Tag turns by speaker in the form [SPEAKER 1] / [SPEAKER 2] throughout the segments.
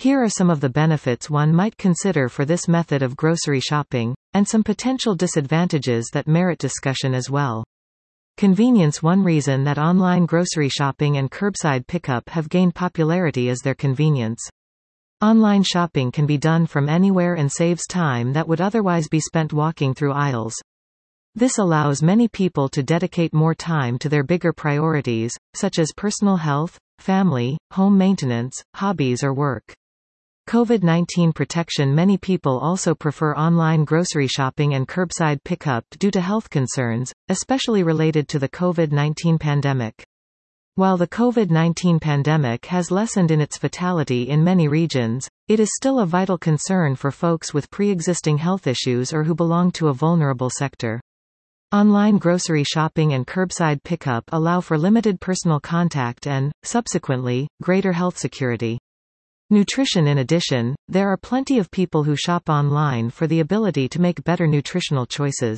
[SPEAKER 1] Here are some of the benefits one might consider for this method of grocery shopping, and some potential disadvantages that merit discussion as well. Convenience. One reason that online grocery shopping and curbside pickup have gained popularity is their convenience. Online shopping can be done from anywhere and saves time that would otherwise be spent walking through aisles. This allows many people to dedicate more time to their bigger priorities, such as personal health, family, home maintenance, hobbies or work. COVID-19 protection. Many people also prefer online grocery shopping and curbside pickup due to health concerns, especially related to the COVID-19 pandemic. While the COVID-19 pandemic has lessened in its fatality in many regions, it is still a vital concern for folks with pre-existing health issues or who belong to a vulnerable sector. Online grocery shopping and curbside pickup allow for limited personal contact and, subsequently, greater health security. Nutrition. In addition, there are plenty of people who shop online for the ability to make better nutritional choices.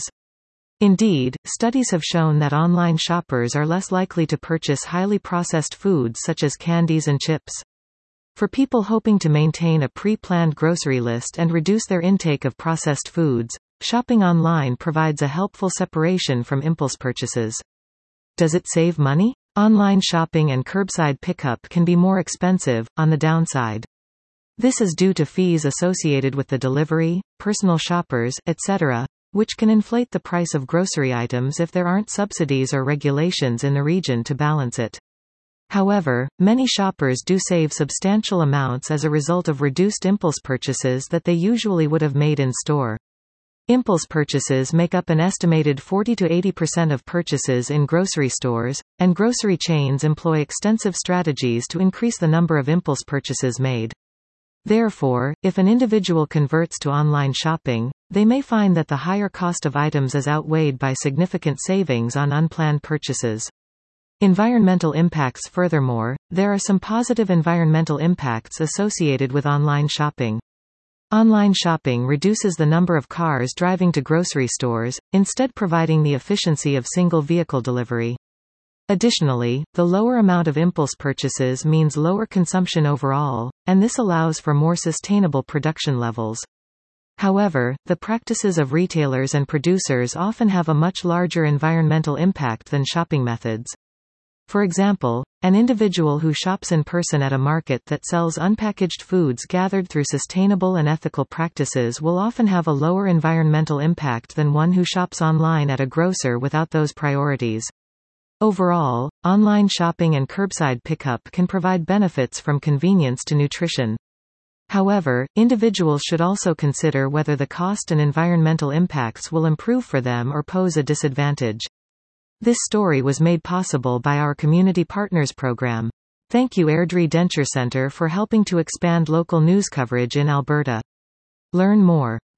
[SPEAKER 1] Indeed, studies have shown that online shoppers are less likely to purchase highly processed foods such as candies and chips. For people hoping to maintain a pre-planned grocery list and reduce their intake of processed foods, shopping online provides a helpful separation from impulse purchases. Does it save money? Online shopping and curbside pickup can be more expensive, on the downside. This is due to fees associated with the delivery, personal shoppers, etc., which can inflate the price of grocery items if there aren't subsidies or regulations in the region to balance it. However, many shoppers do save substantial amounts as a result of reduced impulse purchases that they usually would have made in store. Impulse purchases make up an estimated 40 to 80% of purchases in grocery stores, and grocery chains employ extensive strategies to increase the number of impulse purchases made. Therefore, if an individual converts to online shopping, they may find that the higher cost of items is outweighed by significant savings on unplanned purchases. Environmental impacts. Furthermore, there are some positive environmental impacts associated with online shopping. Online shopping reduces the number of cars driving to grocery stores, instead providing the efficiency of single-vehicle delivery. Additionally, the lower amount of impulse purchases means lower consumption overall, and this allows for more sustainable production levels. However, the practices of retailers and producers often have a much larger environmental impact than shopping methods. For example, an individual who shops in person at a market that sells unpackaged foods gathered through sustainable and ethical practices will often have a lower environmental impact than one who shops online at a grocer without those priorities. Overall, online shopping and curbside pickup can provide benefits from convenience to nutrition. However, individuals should also consider whether the cost and environmental impacts will improve for them or pose a disadvantage. This story was made possible by our Community Partners program. Thank you Airdrie Denture Centre for helping to expand local news coverage in Alberta. Learn more.